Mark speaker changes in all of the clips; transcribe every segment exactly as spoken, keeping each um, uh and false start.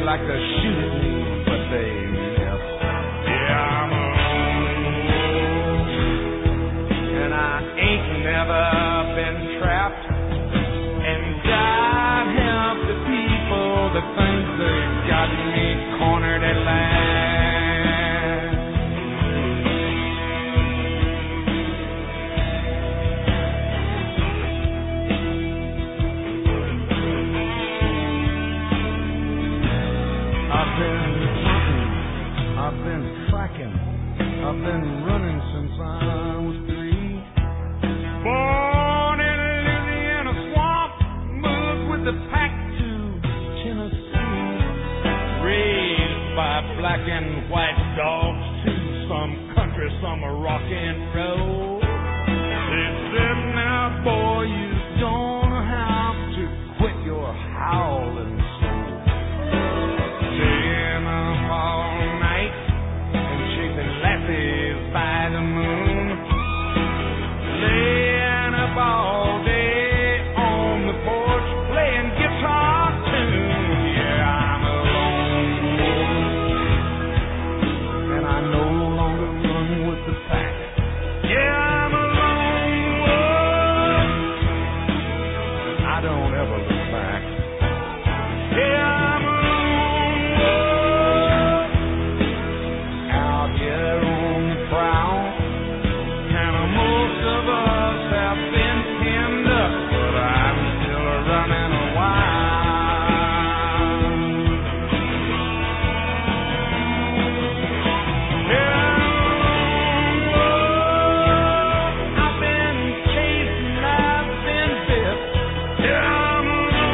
Speaker 1: like to shoot at me, but they left. Yeah, I'm alone, and I ain't never been trapped. And God help the people that think they've got me cornered at last. I've been hunting, I've been tracking, I've been running since I was three. Born in Louisiana swamp, moved with the pack to Tennessee. Raised by black and white dogs to some country, some rock and roll. They said, now boy, you don't have to quit your howling soul. Staying up all night and chasing lassies by the moon. Laying up all day on the porch playing guitar tunes. Yeah, I'm alone, and I no longer run with the pack. Yeah, I'm alone, I don't ever look back. Yeah, I'm alone, out here on the prowl, and most of us have been pinned up, but I'm still running wild. Yeah, I've been chasing, I've been bit. Yeah, I'm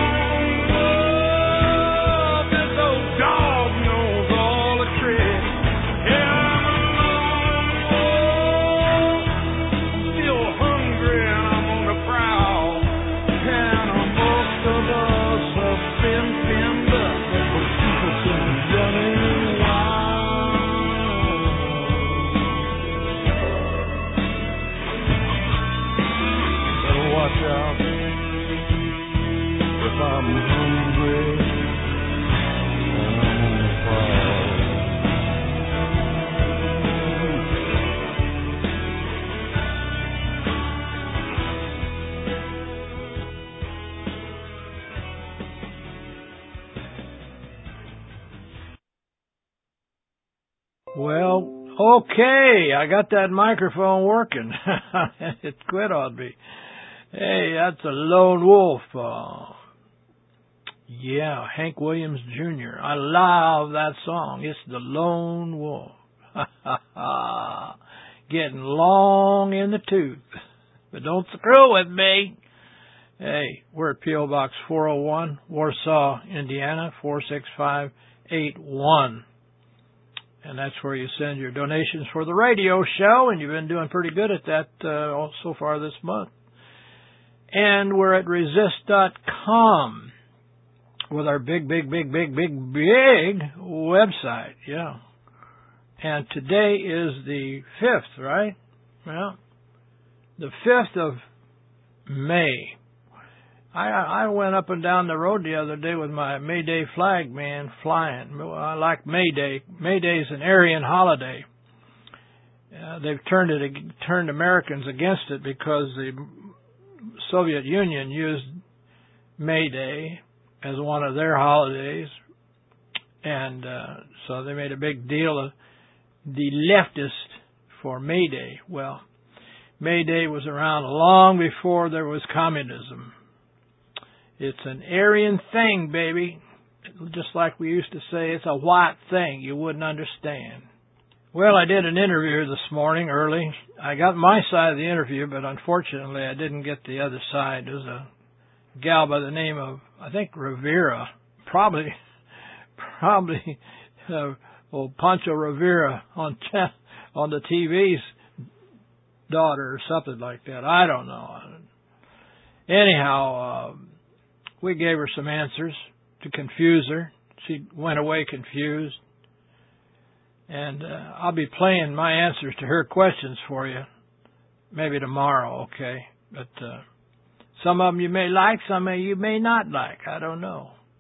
Speaker 1: alone. This old dog knows all the tricks. Yeah, I'm alone. Still hungry and I'm on the prowl. And most of us have been pinned up, but we're people still running wild. Better watch out if I'm hungry and I'm on the prowl. Well, okay, I got that microphone working. It quit on me. Hey, that's a lone wolf. Uh, yeah, Hank Williams Junior I love that song. It's the Lone Wolf. Getting long in the tooth. But don't screw with me. Hey, we're at P O Box four oh one, Warsaw, Indiana, four six five eight one. And that's where you send your donations for the radio show, and you've been doing pretty good at that uh, so far this month. And we're at resist dot com with our big, big, big, big, big, big website. Yeah. And today is the fifth, right? Well, the fifth of May. I I went up and down the road the other day with my May Day flag, man, flying. I like May Day. May Day is an Aryan holiday. Uh, they've turned it turned Americans against it because the Soviet Union used May Day as one of their holidays, and uh, so they made a big deal of the leftist for May Day. Well, May Day was around long before there was communism. It's an Aryan thing, baby. Just like we used to say, it's a white thing you wouldn't understand. Well, I did an interview this morning early. I got my side of the interview, but unfortunately I didn't get the other side. There's a gal by the name of, I think, Rivera. Probably, probably, uh, old Pancho Rivera on t- on the T V's daughter or something like that. I don't know. Anyhow, uh, we gave her some answers to confuse her. She went away confused. And uh, I'll be playing my answers to her questions for you maybe tomorrow, okay? But uh, some of them you may like, some of you may not like. I don't know.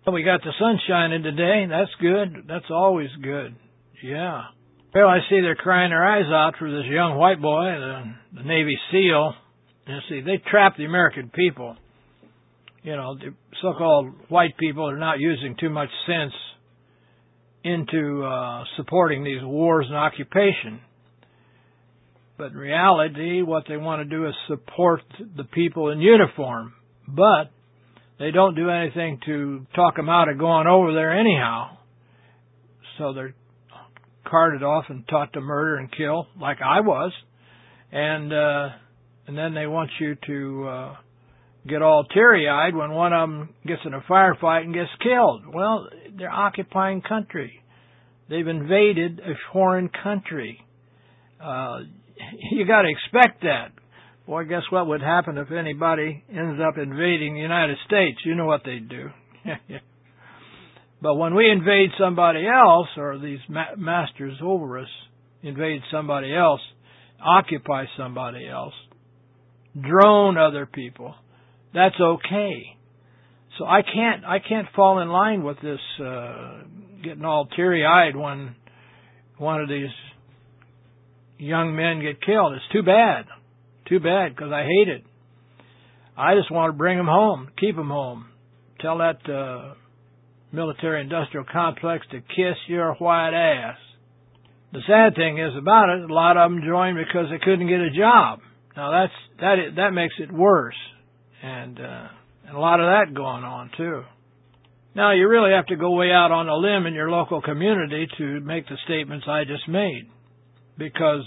Speaker 1: We got the sun shining today. That's good. That's always good. Yeah. Well, I see they're crying their eyes out for this young white boy, the, the Navy SEAL. You see, they trap the American people. You know, the so-called white people are not using too much sense into uh, supporting these wars and occupation. But in reality, what they want to do is support the people in uniform. But they don't do anything to talk them out of going over there anyhow. So they're carted off and taught to murder and kill, like I was. And uh, and then they want you to uh, get all teary-eyed when one of them gets in a firefight and gets killed. Well, they're occupying country. They've invaded a foreign country. Uh, you got to expect that. Boy, guess what would happen if anybody ends up invading the United States? You know what they'd do. But when we invade somebody else, or these ma- masters over us invade somebody else, occupy somebody else, drone other people, that's okay. So I can't I can't fall in line with this uh, getting all teary-eyed when one of these young men get killed. It's too bad. Too bad, because I hate it. I just want to bring them home, keep them home. Tell that uh, military-industrial complex to kiss your white ass. The sad thing is about it, a lot of them joined because they couldn't get a job. Now that's that that makes it worse, and uh, and a lot of that going on too. Now you really have to go way out on a limb in your local community to make the statements I just made, because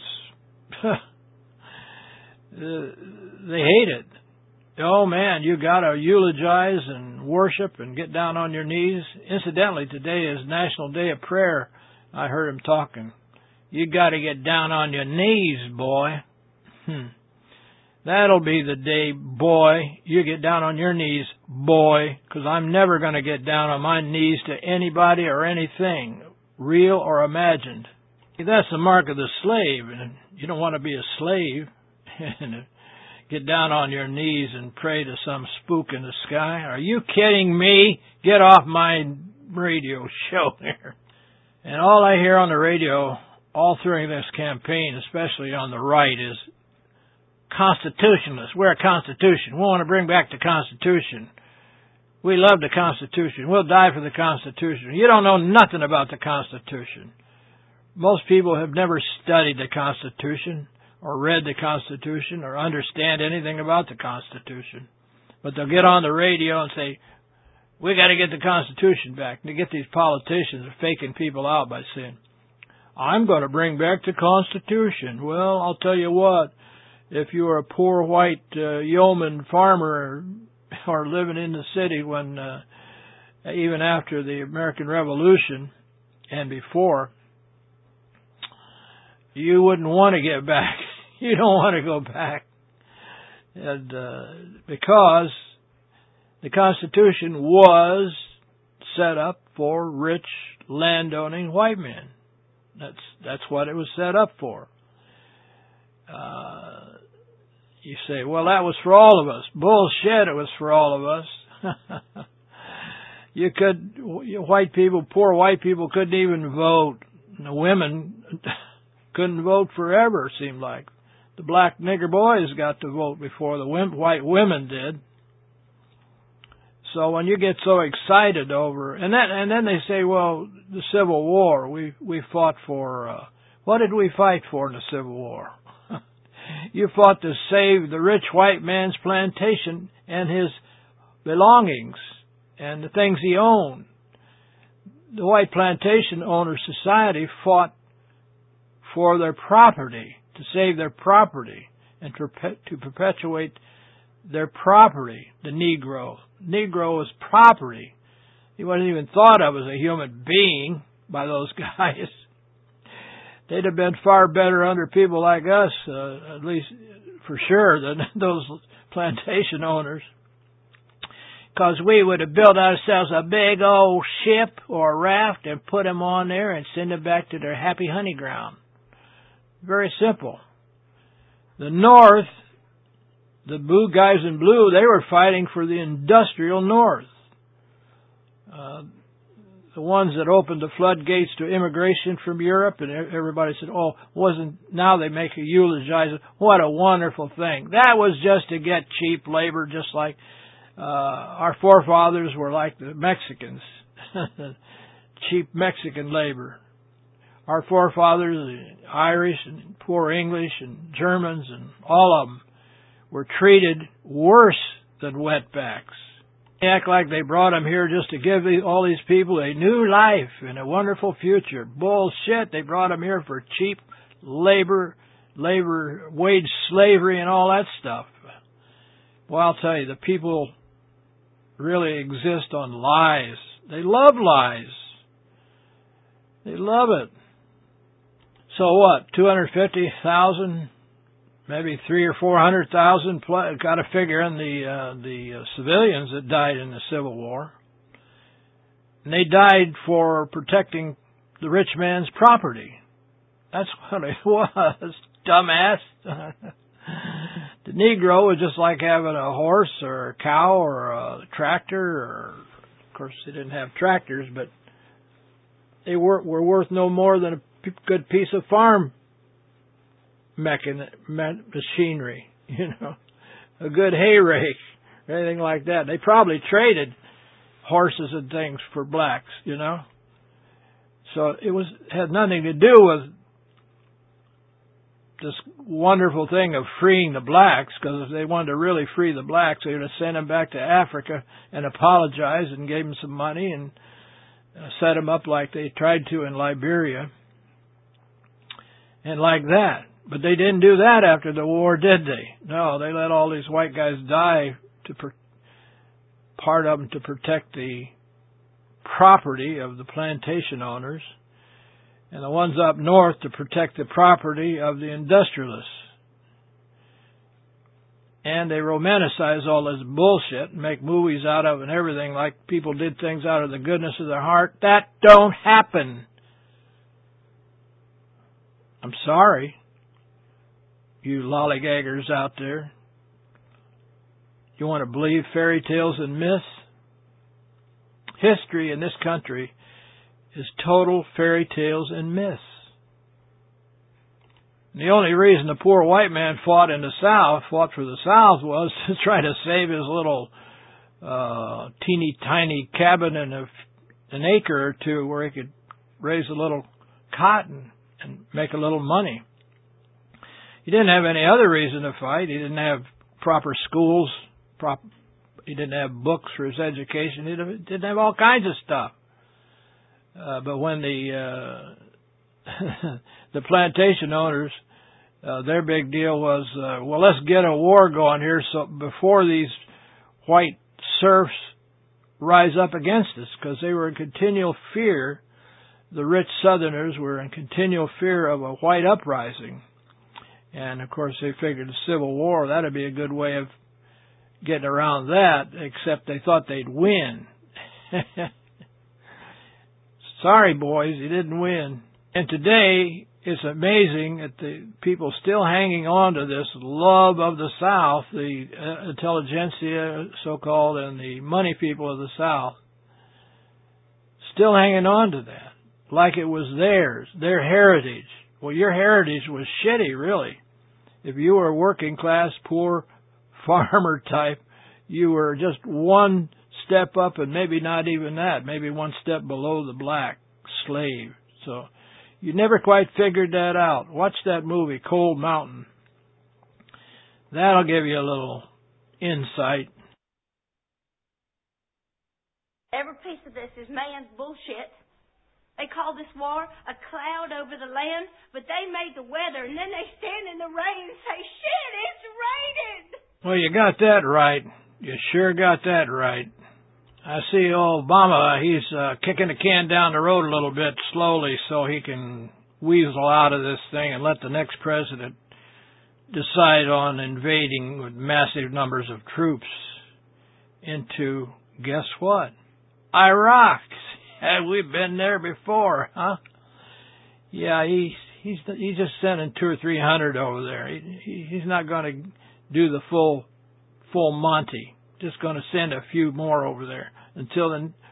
Speaker 1: they hate it. Oh, man, you got to eulogize and worship and get down on your knees. Incidentally, today is National Day of Prayer. I heard him talking. You got to get down on your knees, boy. Hmm. That'll be the day, boy. You get down on your knees, boy, because I'm never going to get down on my knees to anybody or anything, real or imagined. That's the mark of the slave, and you don't want to be a slave. And get down on your knees and pray to some spook in the sky. Are you kidding me? Get off my radio show here. And all I hear on the radio all through this campaign, especially on the right, is constitutionalists. We're a constitution. We want to bring back the Constitution. We love the Constitution. We'll die for the Constitution. You don't know nothing about the Constitution. Most people have never studied the Constitution, or read the Constitution, or understand anything about the Constitution. But they'll get on the radio and say, we got to get the Constitution back. And to get these politicians faking people out by saying, I'm going to bring back the Constitution. Well, I'll tell you what, if you were a poor white uh, yeoman farmer or, or living in the city when, uh, even after the American Revolution and before, you wouldn't want to get back. You don't want to go back. And uh, because the Constitution was set up for rich, landowning white men. That's that's what it was set up for. Uh, you say, well, that was for all of us. Bullshit, it was for all of us. You could, white people, poor white people couldn't even vote. And the women couldn't vote forever, it seemed like. The black nigger boys got to vote before the white women did. So when you get so excited over, and then and then they say, well, the Civil War, we we fought for, uh, what did we fight for in the Civil War? You fought to save the rich white man's plantation and his belongings and the things he owned. The white plantation owner society fought for their property, to save their property, and to, to perpetuate their property, the Negro. Negro was property. He wasn't even thought of as a human being by those guys. They'd have been far better under people like us, uh, at least for sure, than those plantation owners. Because we would have built ourselves a big old ship or raft and put them on there and send them back to their happy honey ground. Very simple. The North, the blue guys in blue, they were fighting for the industrial North. Uh, the ones that opened the floodgates to immigration from Europe, and everybody said, oh, wasn't, now they make a eulogize it. What a wonderful thing. That was just to get cheap labor, just like uh, our forefathers were like the Mexicans. Cheap Mexican labor. Our forefathers, the Irish and poor English and Germans and all of them, were treated worse than wetbacks. They act like they brought them here just to give all these people a new life and a wonderful future. Bullshit. They brought them here for cheap labor, labor, wage slavery and all that stuff. Well, I'll tell you, the people really exist on lies. They love lies. They love it. So what? two hundred fifty thousand, maybe three or four hundred thousand. Got to figure in the uh, the uh, civilians that died in the Civil War. And they died for protecting the rich man's property. That's what it was, dumbass. The Negro was just like having a horse or a cow or a tractor. Or, of course, they didn't have tractors, but they were, were worth no more than a good piece of farm mechan- machinery, you know, a good hay rake, anything like that. They probably traded horses and things for blacks, you know. So it was had nothing to do with this wonderful thing of freeing the blacks, because if they wanted to really free the blacks, they would have sent them back to Africa and apologized and gave them some money and uh, set them up like they tried to in Liberia. And like that. But they didn't do that after the war, did they? No, they let all these white guys die, to per- part of them to protect the property of the plantation owners, and the ones up north to protect the property of the industrialists. And they romanticize all this bullshit and make movies out of it and everything, like people did things out of the goodness of their heart. That don't happen. I'm sorry, you lollygaggers out there. You want to believe fairy tales and myths? History in this country is total fairy tales and myths. And the only reason the poor white man fought in the South, fought for the South, was to try to save his little uh, teeny tiny cabin in a, an acre or two where he could raise a little cotton and make a little money. He didn't have any other reason to fight. He didn't have proper schools. Prop, he didn't have books for his education. He didn't have all kinds of stuff. Uh, but when the uh, the plantation owners, uh, their big deal was, uh, well, let's get a war going here so before these white serfs rise up against us, because they were in continual fear. The rich Southerners were in continual fear of a white uprising. And, of course, they figured the Civil War, that would be a good way of getting around that, except they thought they'd win. Sorry, boys, you didn't win. And today, it's amazing that the people still hanging on to this love of the South, the uh, intelligentsia, so-called, and the money people of the South, still hanging on to that. Like it was theirs, their heritage. Well, your heritage was shitty, really. If you were a working class, poor farmer type, you were just one step up, and maybe not even that, maybe one step below the black slave. So you never quite figured that out. Watch that movie, Cold Mountain. That'll give you a little insight.
Speaker 2: Every piece of this is man's bullshit. They call this war a cloud over the land, but they made the weather, and then they stand in the rain and say, shit, it's raining!
Speaker 1: Well, you got that right. You sure got that right. I see old Obama, he's uh, kicking the can down the road a little bit slowly so he can weasel out of this thing and let the next president decide on invading with massive numbers of troops into, guess what? Iraq. Have we been there before, huh? Yeah, he's he's he's just sending two or three hundred over there. He, he, he's not going to do the full full Monty. Just going to send a few more over there until the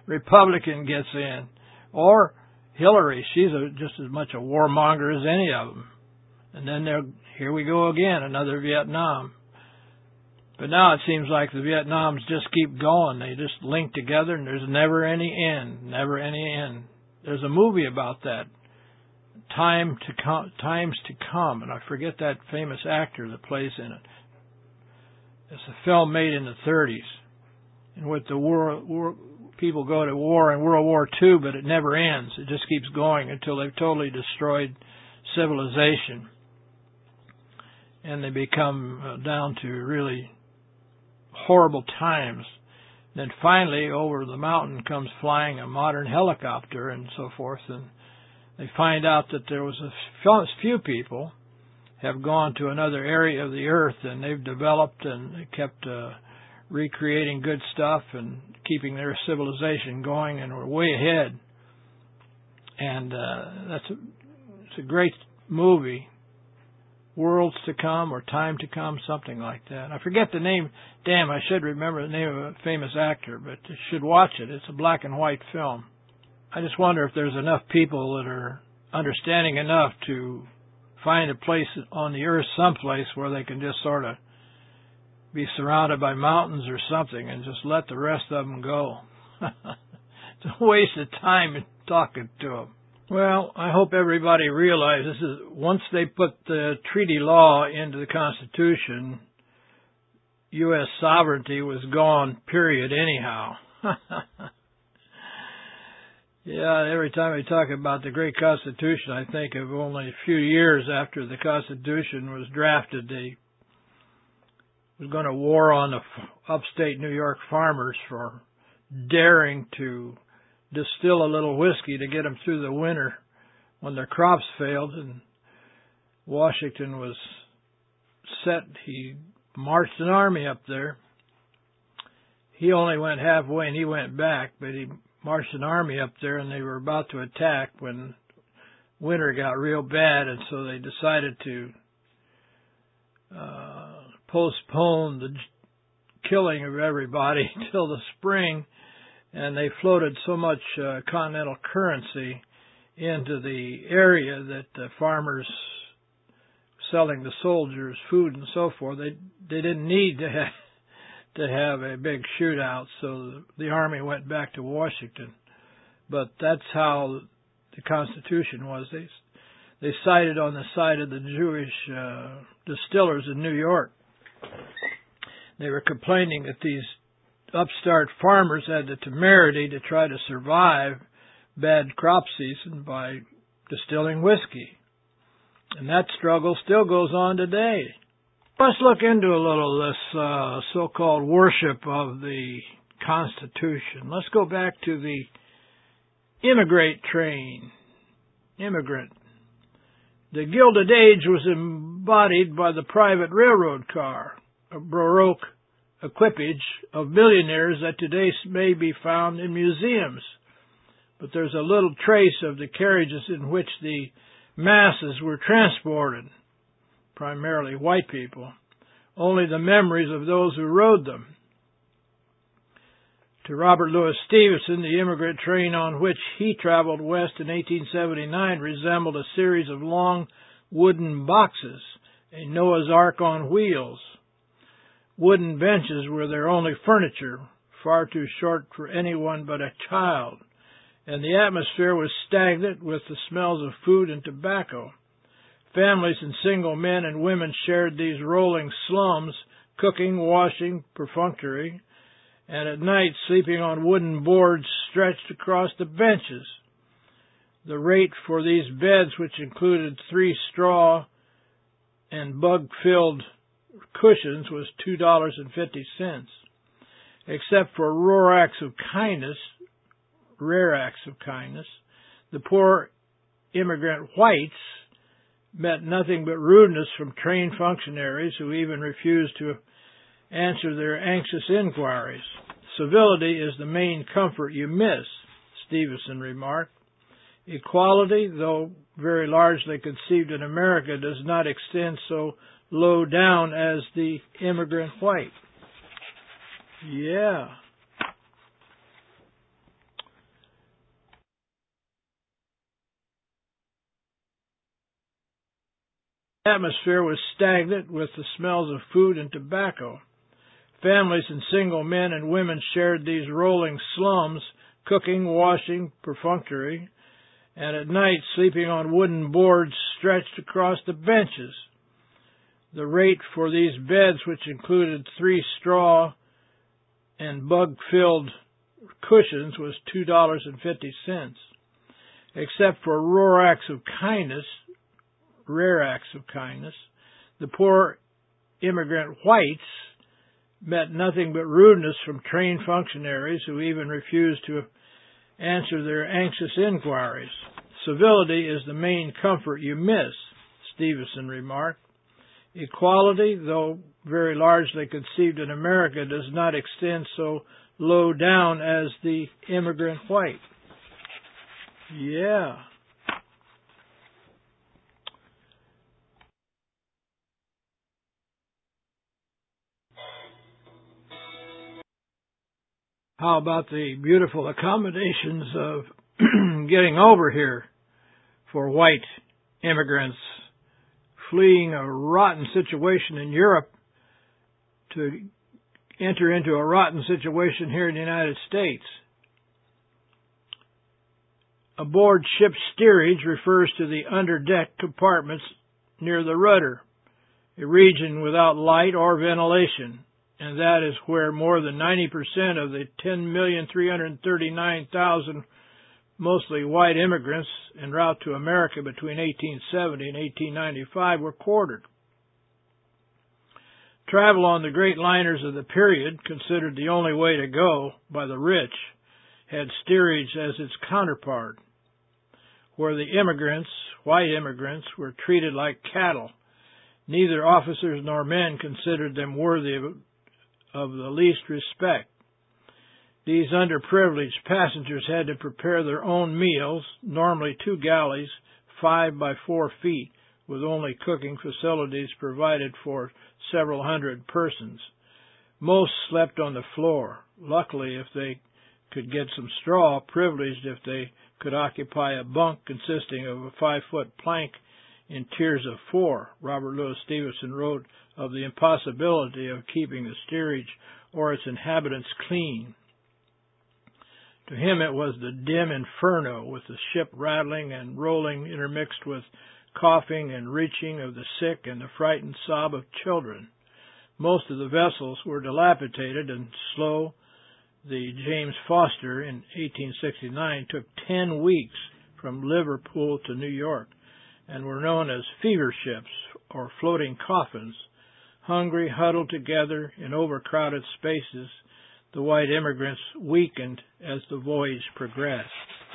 Speaker 1: Republican gets in. Or Hillary, she's a, just as much a warmonger as any of them. And then there, here we go again, another Vietnam. But now it seems like the Vietnams just keep going. They just link together, and there's never any end, never any end. There's a movie about that, Time to Com- Times to Come, and I forget that famous actor that plays in it. It's a film made in the thirties, and with the war, war people go to war in World War Two, but it never ends. It just keeps going until they've totally destroyed civilization, and they become uh, down to really horrible times. Then finally, over the mountain comes flying a modern helicopter and so forth, and they find out that there was a few people have gone to another area of the earth, and they've developed and they kept uh, recreating good stuff and keeping their civilization going, and we're way ahead. And uh, that's a, it's a great movie. Worlds to Come or Time to Come, something like that. I forget the name. Damn, I should remember the name of a famous actor, but you should watch it. It's a black and white film. I just wonder if there's enough people that are understanding enough to find a place on the earth someplace where they can just sort of be surrounded by mountains or something and just let the rest of them go. It's a waste of time talking to them. Well, I hope everybody realizes that once they put the treaty law into the Constitution, U S sovereignty was gone, period, anyhow. Yeah, every time I talk about the great Constitution, I think of only a few years after the Constitution was drafted, they was going to war on the upstate New York farmers for daring to distill a little whiskey to get them through the winter when their crops failed, and Washington was set. He marched an army up there. He only went halfway and he went back, but he marched an army up there, and they were about to attack when winter got real bad, and so they decided to uh, postpone the killing of everybody till the spring. And they floated so much uh, continental currency into the area that the farmers selling the soldiers food and so forth, they they didn't need to have, to have a big shootout, so the army went back to Washington. But that's how the Constitution was. They, they sided on the side of the Jewish uh, distillers in New York. They were complaining that these upstart farmers had the temerity to try to survive bad crop season by distilling whiskey. And that struggle still goes on today. Let's look into a little of this uh, so-called worship of the Constitution. Let's go back to the immigrant train. Immigrant. The Gilded Age was embodied by the private railroad car, a Baroque equipage of millionaires that today may be found in museums. But there's a little trace of the carriages in which the masses were transported, primarily white people, only the memories of those who rode them. To Robert Louis Stevenson, the immigrant train on which he traveled west in eighteen seventy-nine resembled a series of long wooden boxes, a Noah's Ark on wheels. Wooden benches were their only furniture, far too short for anyone but a child, and the atmosphere was stagnant with the smells of food and tobacco. Families and single men and women shared these rolling slums, cooking, washing, perfunctory, and at night sleeping on wooden boards stretched across the benches. The rate for these beds, which included three straw and bug-filled cushions, was two dollars and fifty cents. Except for rare acts of kindness, rare acts of kindness, the poor immigrant whites met nothing but rudeness from trained functionaries who even refused to answer their anxious inquiries. Civility is the main comfort you miss, Stevenson remarked. Equality, though very largely conceived in America, does not extend so low down as the immigrant white. Yeah. The atmosphere was stagnant with the smells of food and tobacco. Families and single men and women shared these rolling slums, cooking, washing, perfunctory, and at night sleeping on wooden boards stretched across the benches. The rate for these beds, which included three straw and bug-filled cushions, was two dollars and fifty cents. Except for rare acts of kindness, rare acts of kindness, the poor immigrant whites met nothing but rudeness from trained functionaries who even refused to answer their anxious inquiries. Civility is the main comfort you miss, Stevenson remarked. Equality, though very largely conceived in America, does not extend so low down as the immigrant white. Yeah. How about the beautiful accommodations of getting over here for white immigrants fleeing a rotten situation in Europe to enter into a rotten situation here in the United States? Aboard ship steerage refers to the underdeck compartments near the rudder, a region without light or ventilation, and that is where more than ninety percent of the ten million three hundred thirty-nine thousand mostly white immigrants en route to America between eighteen seventy and eighteen ninety-five were quartered. Travel on the great liners of the period, considered the only way to go by the rich, had steerage as its counterpart, where the immigrants, white immigrants, were treated like cattle. Neither officers nor men considered them worthy of, of the least respect. These underprivileged passengers had to prepare their own meals, normally two galleys, five by four feet, with only cooking facilities provided for several hundred persons. Most slept on the floor, luckily if they could get some straw, privileged if they could occupy a bunk consisting of a five-foot plank in tiers of four. Robert Louis Stevenson wrote of the impossibility of keeping the steerage or its inhabitants clean. To him it was the dim inferno, with the ship rattling and rolling intermixed with coughing and reaching of the sick and the frightened sob of children. Most of the vessels were dilapidated and slow. The James Foster in eighteen sixty-nine took ten weeks from Liverpool to New York and were known as fever ships or floating coffins. Hungry, huddled together in overcrowded spaces, the white immigrants weakened as the voyage progressed.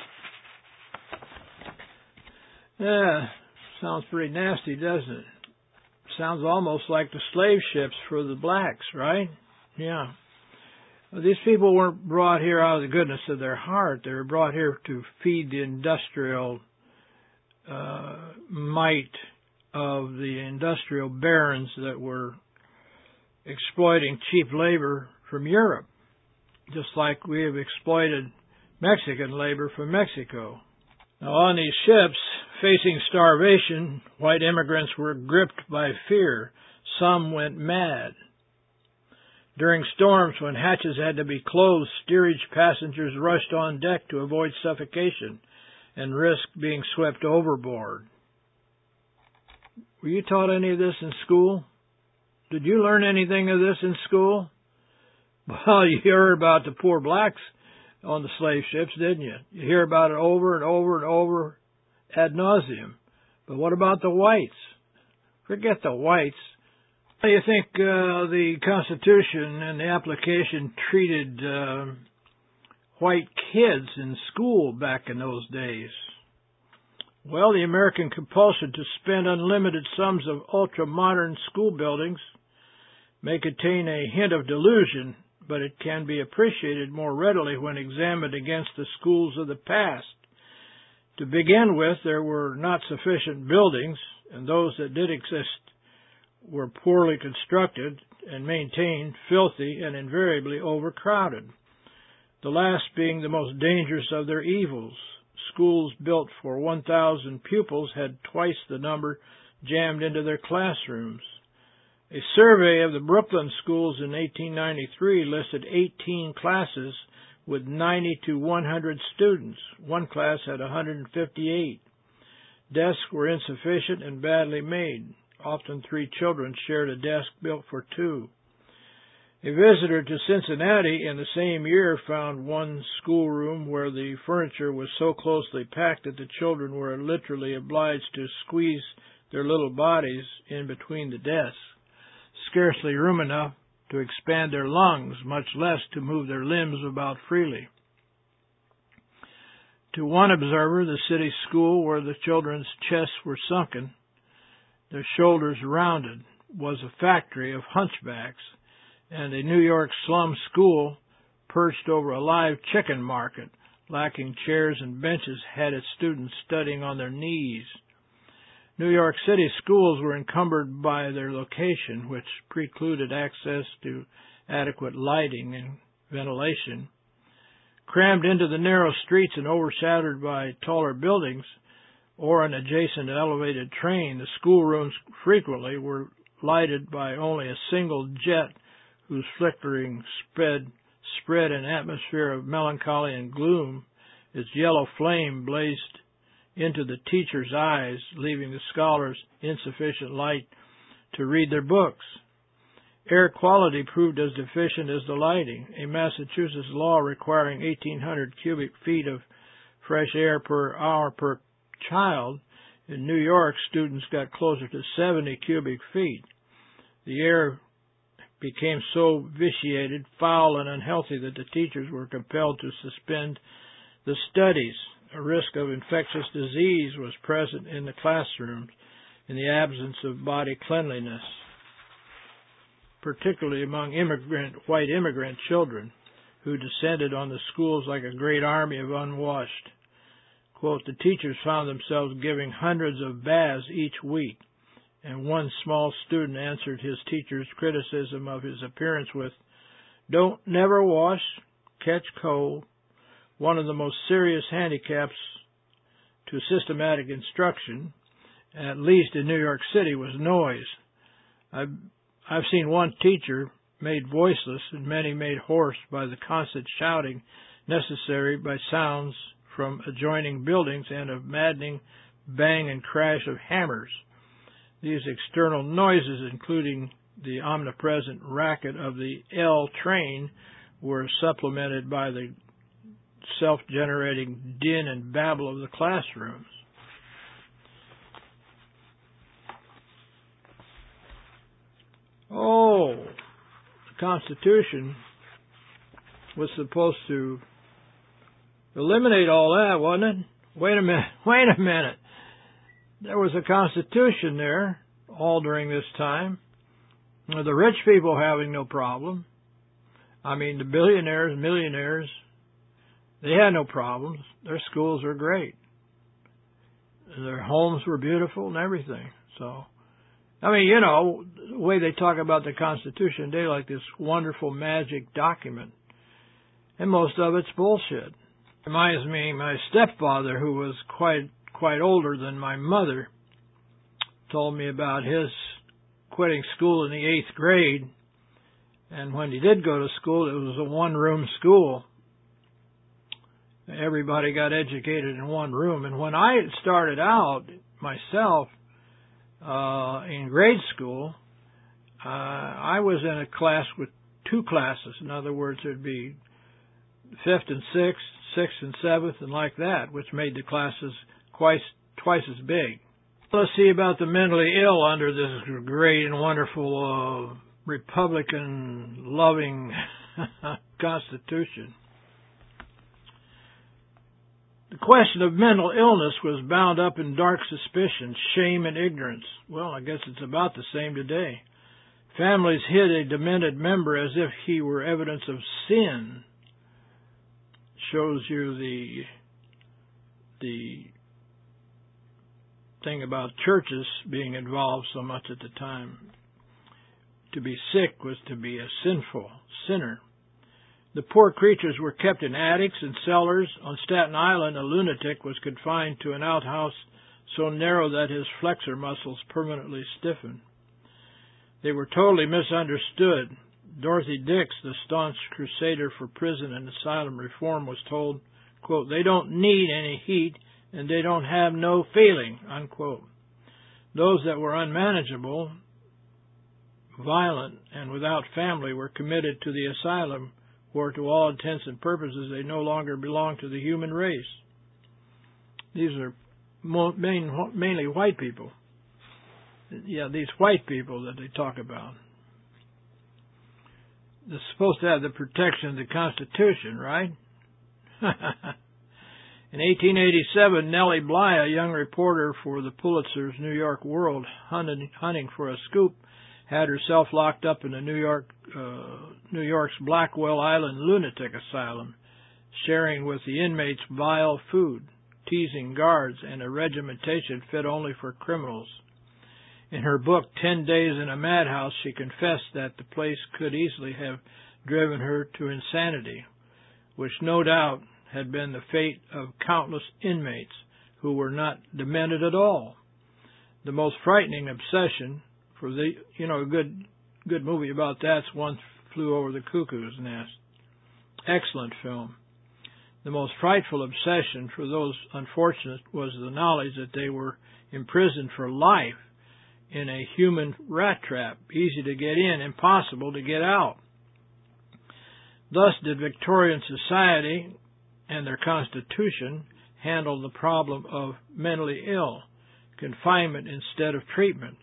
Speaker 1: Yeah, sounds pretty nasty, doesn't it? Sounds almost like the slave ships for the blacks, right? Yeah. Well, these people weren't brought here out of the goodness of their heart. They were brought here to feed the industrial uh, might of the industrial barons that were exploiting cheap labor from Europe, just like we have exploited Mexican labor from Mexico. Now, on these ships, facing starvation, white immigrants were gripped by fear. Some went mad. During storms, when hatches had to be closed, steerage passengers rushed on deck to avoid suffocation and risk being swept overboard. Were you taught any of this in school? Did you learn anything of this in school? Well, you heard about the poor blacks on the slave ships, didn't you? You hear about it over and over and over ad nauseum. But what about the whites? Forget the whites. How do you think uh, the Constitution and the application treated uh, white kids in school back in those days? Well, the American compulsion to spend unlimited sums of ultra-modern school buildings may contain a hint of delusion, but it can be appreciated more readily when examined against the schools of the past. To begin with, there were not sufficient buildings, and those that did exist were poorly constructed and maintained, filthy, and invariably overcrowded, the last being the most dangerous of their evils. Schools built for one thousand pupils had twice the number jammed into their classrooms. A survey of the Brooklyn schools in eighteen ninety-three listed eighteen classes with ninety to one hundred students. One class had one hundred fifty-eight. Desks were insufficient and badly made. Often three children shared a desk built for two. A visitor to Cincinnati in the same year found one schoolroom where the furniture was so closely packed that the children were literally obliged to squeeze their little bodies in between the desks. Scarcely room enough to expand their lungs, much less to move their limbs about freely. To one observer, the city school where the children's chests were sunken, their shoulders rounded, was a factory of hunchbacks, and a New York slum school perched over a live chicken market, lacking chairs and benches, had its students studying on their knees. New York City schools were encumbered by their location, which precluded access to adequate lighting and ventilation. Crammed into the narrow streets and overshadowed by taller buildings or an adjacent elevated train, the schoolrooms frequently were lighted by only a single jet whose flickering spread, spread an atmosphere of melancholy and gloom. Its yellow flame blazed into the teacher's eyes, leaving the scholars insufficient light to read their books. Air quality proved as deficient as the lighting. A Massachusetts law requiring eighteen hundred cubic feet of fresh air per hour per child. In New York, students got closer to seventy cubic feet. The air became so vitiated, foul, and unhealthy that the teachers were compelled to suspend the studies. A risk of infectious disease was present in the classrooms in the absence of body cleanliness, particularly among immigrant, white immigrant children who descended on the schools like a great army of unwashed. Quote, the teachers found themselves giving hundreds of baths each week, and one small student answered his teacher's criticism of his appearance with, "Don't never wash, catch cold." One of the most serious handicaps to systematic instruction, at least in New York City, was noise. I've, I've seen one teacher made voiceless and many made hoarse by the constant shouting necessary by sounds from adjoining buildings and of maddening bang and crash of hammers. These external noises, including the omnipresent racket of the L train, were supplemented by the self-generating din and babble of the classrooms. Oh, the Constitution was supposed to eliminate all that, wasn't it? Wait a minute, wait a minute. There was a Constitution there all during this time. The rich people having no problem. I mean, the billionaires, millionaires, they had no problems. Their schools were great. Their homes were beautiful and everything. So, I mean, you know, the way they talk about the Constitution today, like this wonderful magic document. And most of it's bullshit. Reminds me, my stepfather, who was quite quite older than my mother, told me about his quitting school in the eighth grade. And when he did go to school, it was a one-room school. Everybody got educated in one room. And when I started out myself uh, in grade school, uh, I was in a class with two classes. In other words, there'd be fifth and sixth, sixth and seventh, and like that, which made the classes twice, twice as big. Let's see about the mentally ill under this great and wonderful uh, Republican-loving Constitution. The question of mental illness was bound up in dark suspicion, shame, and ignorance. Well, I guess it's about the same today. Families hid a demented member as if he were evidence of sin. Shows you the the thing about churches being involved so much at the time. To be sick was to be a sinful sinner. The poor creatures were kept in attics and cellars. On Staten Island, a lunatic was confined to an outhouse so narrow that his flexor muscles permanently stiffened. They were totally misunderstood. Dorothy Dix, the staunch crusader for prison and asylum reform, was told, quote, "They don't need any heat and they don't have no feeling," unquote. Those that were unmanageable, violent, and without family were committed to the asylum, where to all intents and purposes they no longer belonged to the human race. These are mo- main, mainly white people. Yeah, these white people that they talk about. They're supposed to have the protection of the Constitution, right? In eighteen eighty-seven, Nellie Bly, a young reporter for the Pulitzer's New York World, hunting, hunting for a scoop, had herself locked up in the New York, uh, New York's Blackwell Island Lunatic Asylum, sharing with the inmates vile food, teasing guards, and a regimentation fit only for criminals. In her book, Ten Days in a Madhouse, she confessed that the place could easily have driven her to insanity, which no doubt had been the fate of countless inmates who were not demented at all. The most frightening obsession for the, you know, a good, good movie about that's One Flew Over the Cuckoo's Nest. Excellent film. The most frightful obsession for those unfortunate was the knowledge that they were imprisoned for life in a human rat trap, easy to get in, impossible to get out. Thus did Victorian society and their constitution handle the problem of mentally ill, confinement instead of treatment,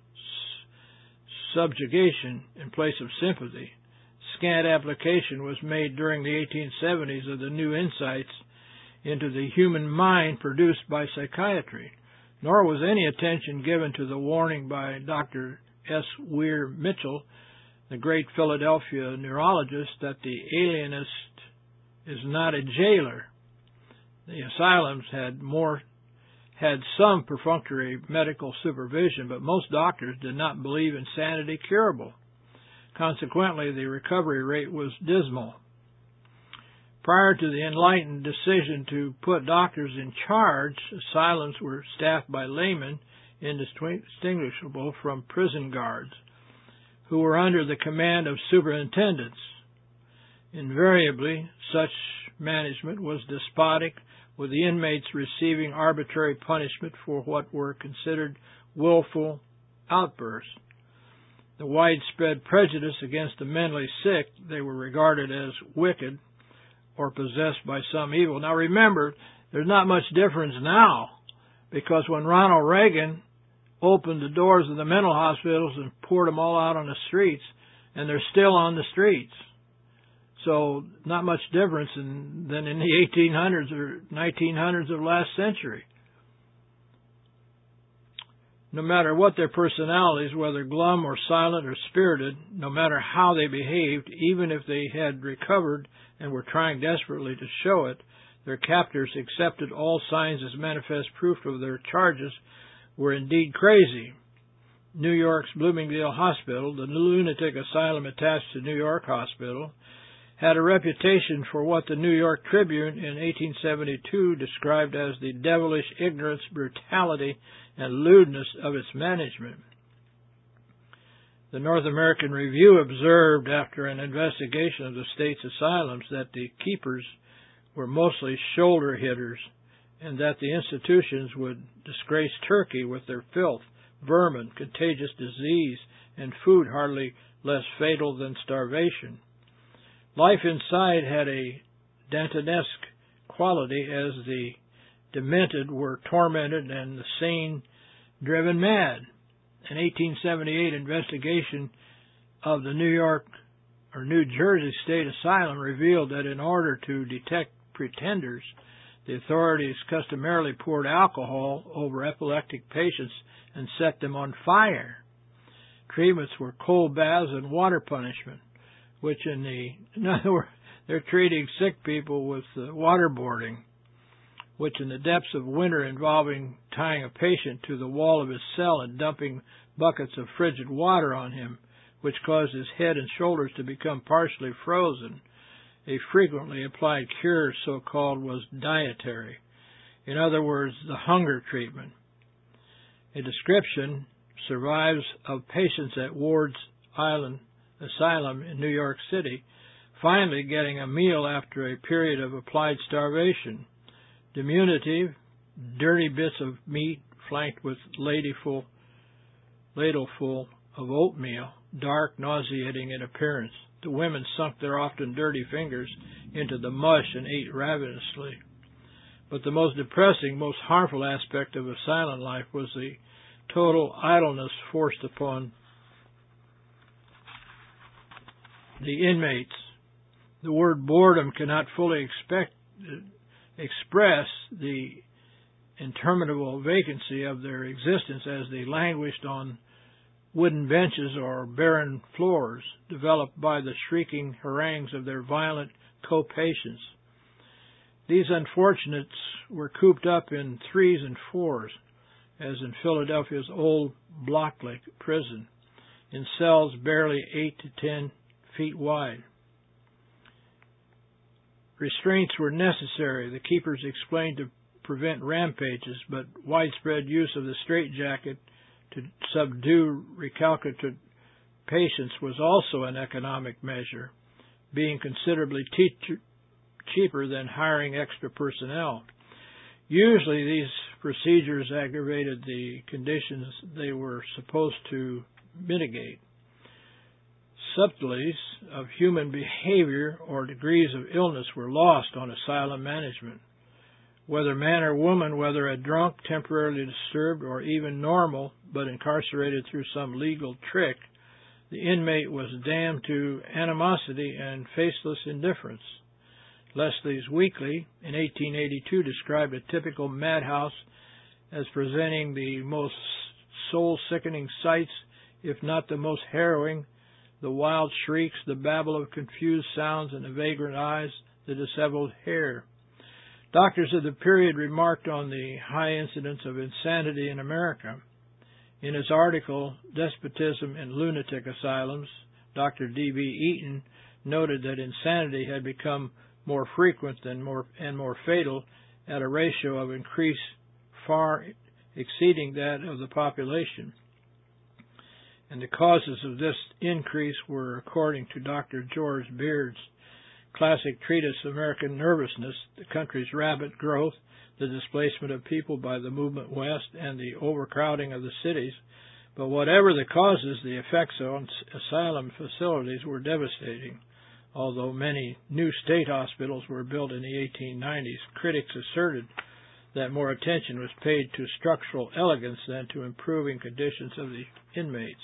Speaker 1: subjugation in place of sympathy. Scant application was made during the eighteen seventies of the new insights into the human mind produced by psychiatry, nor was any attention given to the warning by Doctor S. Weir Mitchell, the great Philadelphia neurologist, that the alienist is not a jailer. The asylums had more had some perfunctory medical supervision, but most doctors did not believe insanity curable. Consequently, the recovery rate was dismal. Prior to the enlightened decision to put doctors in charge, asylums were staffed by laymen indistinguishable from prison guards, who were under the command of superintendents. Invariably, such management was despotic, with the inmates receiving arbitrary punishment for what were considered willful outbursts. The widespread prejudice against the mentally sick, they were regarded as wicked or possessed by some evil. Now remember, there's not much difference now, because when Ronald Reagan opened the doors of the mental hospitals and poured them all out on the streets, and they're still on the streets. So not much difference in, than in the eighteen hundreds or nineteen hundreds of last century. No matter what their personalities, whether glum or silent or spirited, no matter how they behaved, even if they had recovered and were trying desperately to show it, their captors accepted all signs as manifest proof of their charges were indeed crazy. New York's Bloomingdale Hospital, the lunatic asylum attached to New York Hospital, had a reputation for what the New York Tribune in eighteen seventy-two described as the devilish ignorance, brutality, and lewdness of its management. The North American Review observed after an investigation of the state's asylums that the keepers were mostly shoulder hitters, and that the institutions would disgrace Turkey with their filth, vermin, contagious disease, and food hardly less fatal than starvation. Life inside had a Dantonesque quality, as the demented were tormented and the sane driven mad. An eighteen seventy-eight investigation of the New York or New Jersey State Asylum revealed that in order to detect pretenders, the authorities customarily poured alcohol over epileptic patients and set them on fire. Treatments were cold baths and water punishment, which in the, in other words, they're treating sick people with uh, waterboarding, which in the depths of winter involving tying a patient to the wall of his cell and dumping buckets of frigid water on him, which caused his head and shoulders to become partially frozen. A frequently applied cure, so-called, was dietary. In other words, the hunger treatment. A description survives of patients at Ward's Island Asylum in New York City finally getting a meal after a period of applied starvation. Diminutive, dirty bits of meat flanked with ladleful, ladleful of oatmeal, dark, nauseating in appearance. The women sunk their often dirty fingers into the mush and ate ravenously. But the most depressing, most harmful aspect of asylum life was the total idleness forced upon the inmates. The word boredom cannot fully expect, express the interminable vacancy of their existence as they languished on wooden benches or barren floors, developed by the shrieking harangues of their violent co-patients. These unfortunates were cooped up in threes and fours, as in Philadelphia's old Block-Lake prison, in cells barely eight to ten feet wide. Restraints were necessary, the keepers explained, to prevent rampages, but widespread use of the straitjacket to subdue recalcitrant patients was also an economic measure, being considerably teacher, cheaper than hiring extra personnel. Usually these procedures aggravated the conditions they were supposed to mitigate. Subtleties of human behavior or degrees of illness were lost on asylum management. Whether man or woman, whether a drunk, temporarily disturbed, or even normal, but incarcerated through some legal trick, the inmate was damned to animosity and faceless indifference. Leslie's Weekly in eighteen eighty-two described a typical madhouse as presenting the most soul-sickening sights, if not the most harrowing: the wild shrieks, the babble of confused sounds, and the vagrant eyes, the disheveled hair. Doctors of the period remarked on the high incidence of insanity in America. In his article, Despotism in Lunatic Asylums, Doctor D B Eaton noted that insanity had become more frequent and more, and more fatal at a ratio of increase far exceeding that of the population. And the causes of this increase were, according to Doctor George Beard's classic treatise, American Nervousness, the country's rapid growth, the displacement of people by the movement west, and the overcrowding of the cities. But whatever the causes, the effects on asylum facilities were devastating. Although many new state hospitals were built in the eighteen nineties, critics asserted that more attention was paid to structural elegance than to improving conditions of the inmates.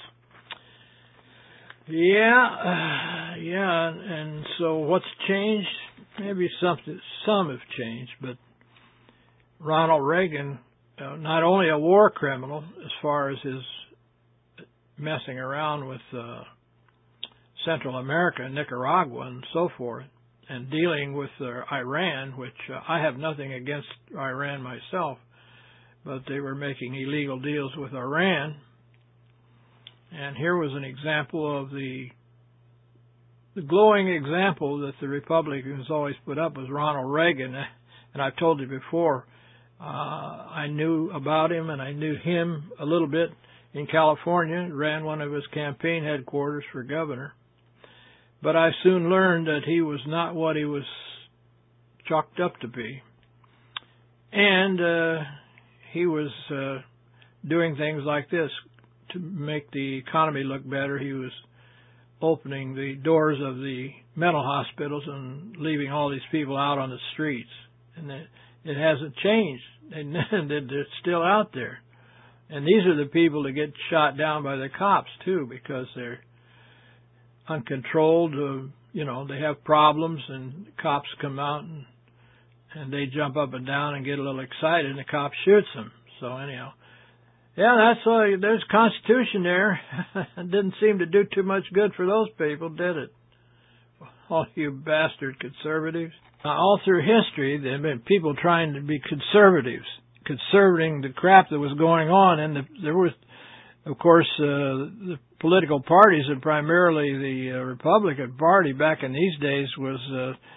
Speaker 1: Yeah, uh, yeah, and so what's changed? Maybe something, some have changed, but Ronald Reagan, uh, not only a war criminal as far as his messing around with uh, Central America, Nicaragua, and so forth, and dealing with uh, Iran, which uh, I have nothing against Iran myself, but they were making illegal deals with Iran. And here was an example of the the glowing example that the Republicans always put up was Ronald Reagan. And I've told you before, uh, I knew about him and I knew him a little bit in California, ran one of his campaign headquarters for governor. But I soon learned that he was not what he was chalked up to be. And uh, he was uh, doing things like this. To make the economy look better, he was opening the doors of the mental hospitals and leaving all these people out on the streets. And it, it hasn't changed. And they're still out there. And these are the people that get shot down by the cops, too, because they're uncontrolled. Uh, you know, they have problems, and the cops come out, and, and they jump up and down and get a little excited, and the cop shoots them. So anyhow, yeah, that's all. There's Constitution there. It didn't seem to do too much good for those people, did it? All you bastard conservatives. Now, all through history, there have been people trying to be conservatives, conserving the crap that was going on. And the, there was, of course, uh, the political parties, and primarily the uh, Republican Party back in these days, was uh,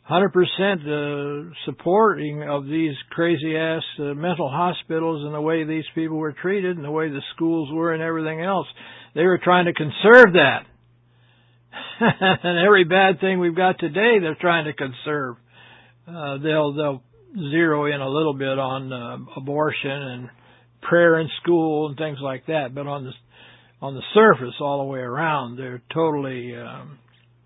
Speaker 1: hundred percent uh, supporting of these crazy-ass uh, mental hospitals and the way these people were treated and the way the schools were and everything else. They were trying to conserve that. And every bad thing we've got today, they're trying to conserve. Uh, they'll they'll zero in a little bit on uh, abortion and prayer in school and things like that, but on the on the surface, all the way around, they're totally um,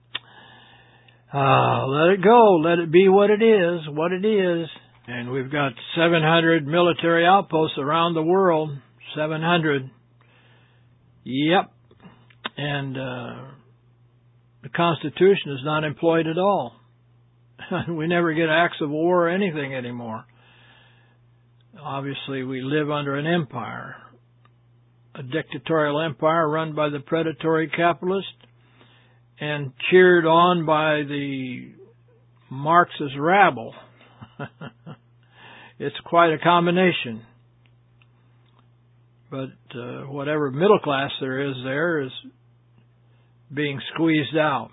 Speaker 1: uh, let it go, let it be what it is, what it is. And we've got seven hundred military outposts around the world. seven hundred. Yep. And uh, the Constitution is not employed at all. We never get acts of war or anything anymore. Obviously, we live under an empire, a dictatorial empire run by the predatory capitalist and cheered on by the Marxist rabble. It's quite a combination. But uh, whatever middle class there is there is being squeezed out.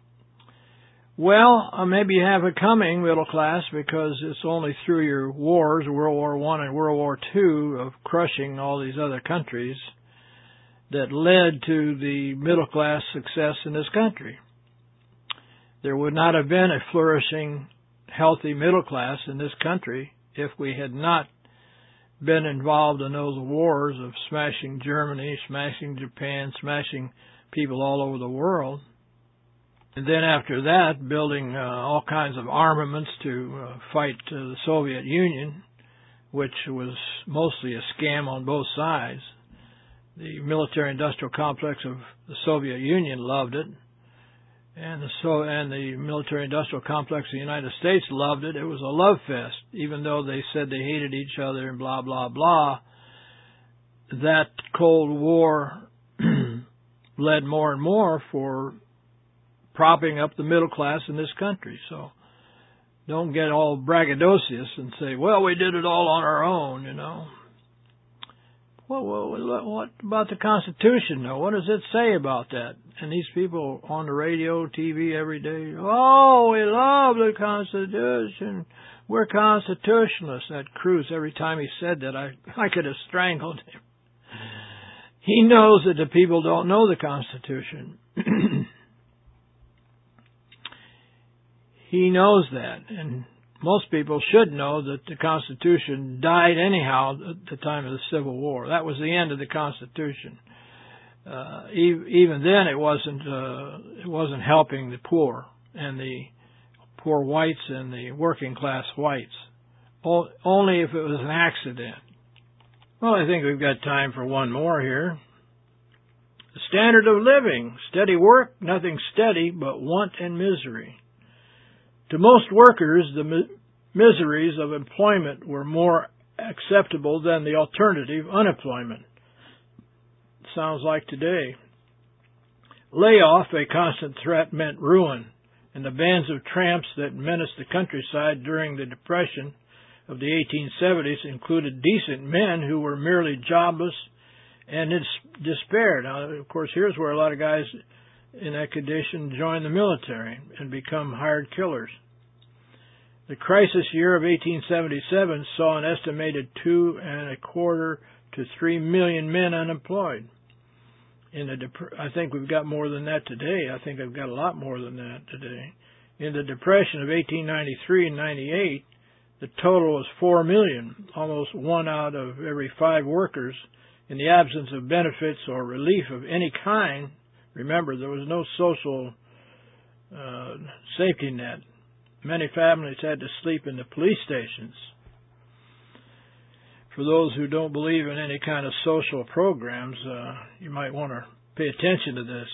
Speaker 1: Well, uh, maybe you have a coming middle class because it's only through your wars, World War One and World War Two, of crushing all these other countries that led to the middle class success in this country. There would not have been a flourishing, healthy middle class in this country if we had not been involved in those wars of smashing Germany, smashing Japan, smashing people all over the world. And then after that, building uh, all kinds of armaments to uh, fight uh, the Soviet Union, which was mostly a scam on both sides. The military-industrial complex of the Soviet Union loved it, and the so and the military-industrial complex of the United States loved it. It was a love fest, even though they said they hated each other and blah blah blah. That Cold War led more and more for propping up the middle class in this country. So don't get all braggadocious and say, well, we did it all on our own, you know. Well, what, what about the Constitution, though? What does it say about that? And these people on the radio, T V every day, oh, we love the Constitution. We're constitutionalists. That Cruz, every time he said that, I, I could have strangled him. He knows that the people don't know the Constitution. He knows that, and most people should know that the Constitution died anyhow at the time of the Civil War. That was the end of the Constitution. Uh, even then, it wasn't uh, it wasn't helping the poor and the poor whites and the working class whites. O- only if it was an accident. Well, I think we've got time for one more here. The standard of living: steady work, nothing steady but want and misery. To most workers, the mi- miseries of employment were more acceptable than the alternative, unemployment. Sounds like today. Layoff, a constant threat, meant ruin, and the bands of tramps that menaced the countryside during the Depression of the eighteen seventies included decent men who were merely jobless and in despair. Now, of course, here's where a lot of guys in that condition join the military and become hired killers. The crisis year of eighteen seventy-seven saw an estimated two and a quarter to three million men unemployed. In the dep- I think we've got more than that today. I think I've got a lot more than that today. In the Depression of eighteen ninety-three and ninety-eight, the total was four million, almost one out of every five workers. In the absence of benefits or relief of any kind, remember, there was no social uh, safety net. Many families had to sleep in the police stations. For those who don't believe in any kind of social programs, uh, you might want to pay attention to this.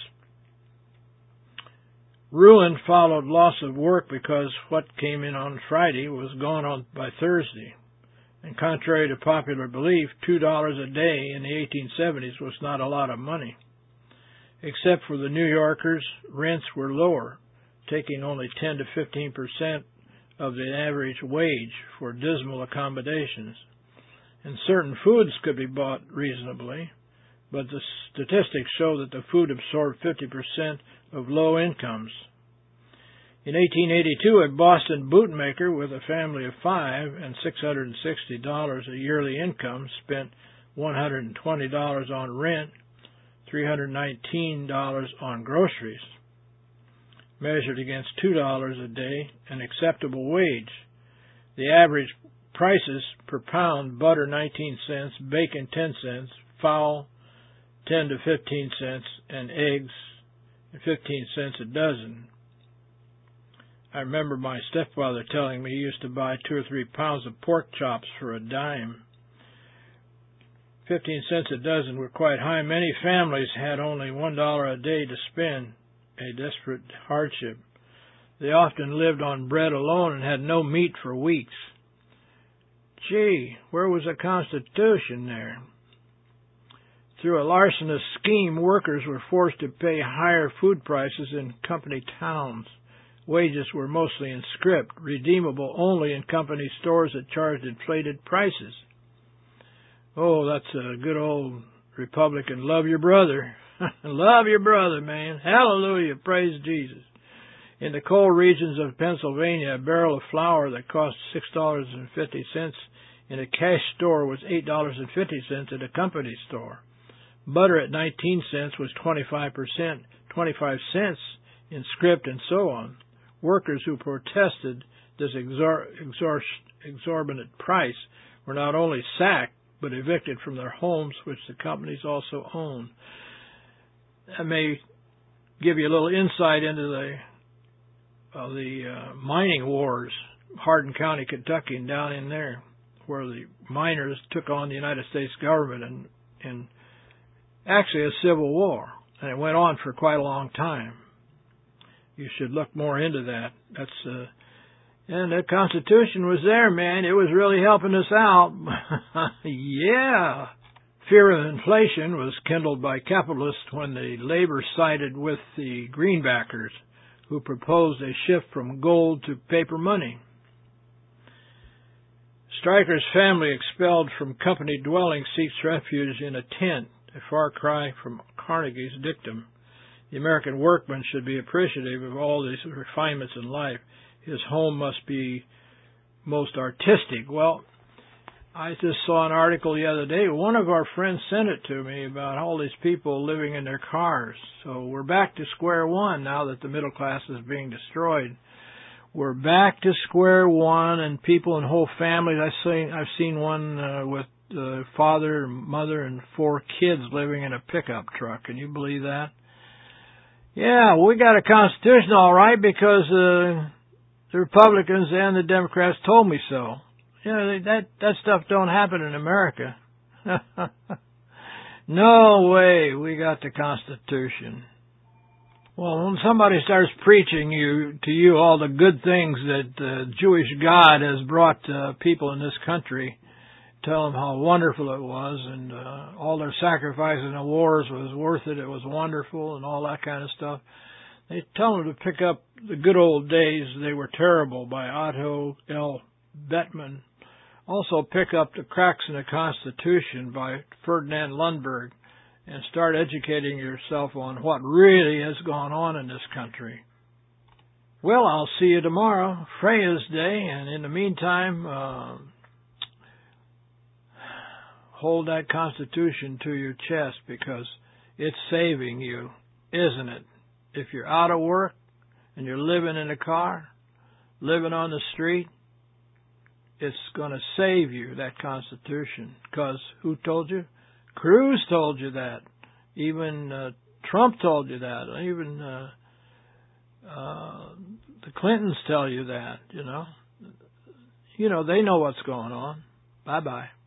Speaker 1: Ruin followed loss of work because what came in on Friday was gone on by Thursday. And contrary to popular belief, two dollars a day in the eighteen seventies was not a lot of money. Except for the New Yorkers, rents were lower, taking only ten to fifteen percent of the average wage for dismal accommodations. And certain foods could be bought reasonably, but the statistics show that the food absorbed fifty percent of low incomes. In eighteen eighty-two, a Boston bootmaker with a family of five and six hundred sixty dollars a yearly income spent one hundred twenty dollars on rent, three hundred nineteen dollars on groceries, measured against two dollars a day, an acceptable wage. The average prices per pound: butter nineteen cents, bacon ten cents, fowl ten to fifteen cents, and eggs fifteen cents a dozen. I remember my stepfather telling me he used to buy two or three pounds of pork chops for a dime. Fifteen cents a dozen were quite high. Many families had only one dollar a day to spend, a desperate hardship. They often lived on bread alone and had no meat for weeks. Gee, where was the Constitution there? Through a larcenous scheme, workers were forced to pay higher food prices in company towns. Wages were mostly in scrip, redeemable only in company stores that charged inflated prices. Oh, that's a good old Republican. Love your brother. Love your brother, man. Hallelujah. Praise Jesus. In the coal regions of Pennsylvania, a barrel of flour that cost six dollars and fifty cents in a cash store was eight dollars and fifty cents at a company store. Butter at nineteen cents was twenty-five percent, twenty-five cents in scrip, and so on. Workers who protested this exor- exor- exorbitant price were not only sacked, but evicted from their homes, which the companies also owned. That may give you a little insight into the uh, the uh, mining wars, Hardin County, Kentucky, and down in there, where the miners took on the United States government in, in actually a civil war, and it went on for quite a long time. You should look more into that. That's uh, and the Constitution was there, man. It was really helping us out. Yeah. Fear of inflation was kindled by capitalists when the labor sided with the greenbackers, who proposed a shift from gold to paper money. Stryker's family, expelled from company dwellings, seeks refuge in a tent, a far cry from Carnegie's dictum. The American workman should be appreciative of all these refinements in life. His home must be most artistic. Well, I just saw an article the other day. One of our friends sent it to me about all these people living in their cars. So we're back to square one now that the middle class is being destroyed. We're back to square one, and people and whole families. I've seen, I've seen one uh, with uh, father, mother, and four kids living in a pickup truck. Can you believe that? Yeah, we got a Constitution all right because uh, the Republicans and the Democrats told me so. You know, that, that stuff don't happen in America. No way we got the Constitution. Well, when somebody starts preaching you to you all the good things that the Jewish God has brought uh, people in this country, tell them how wonderful it was, and uh, all their sacrifices in the wars was worth it, it was wonderful, and all that kind of stuff. They tell them to pick up The Good Old Days, They Were Terrible by Otto L. Bettman. Also pick up The Cracks in the Constitution by Ferdinand Lundberg, and start educating yourself on what really has gone on in this country. Well, I'll see you tomorrow, Freya's Day, and in the meantime, uh, hold that Constitution to your chest, because it's saving you, isn't it? If you're out of work and you're living in a car, living on the street, it's going to save you, that Constitution. Because who told you? Cruz told you that. Even uh, Trump told you that. Even uh, uh, the Clintons tell you that, you know. You know, they know what's going on. Bye-bye.